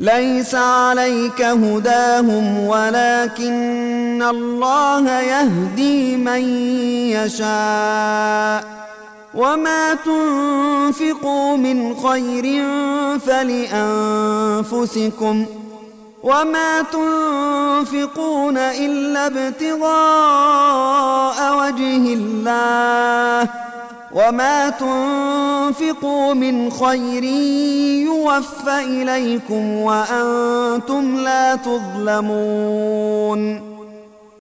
ليس عليك هداهم ولكن الله يهدي من يشاء وما تنفقوا من خير فلأنفسكم وما تنفقون إلا ابتغاء وجه الله وما تنفقوا من خير يوفى إليكم وأنتم لا تظلمون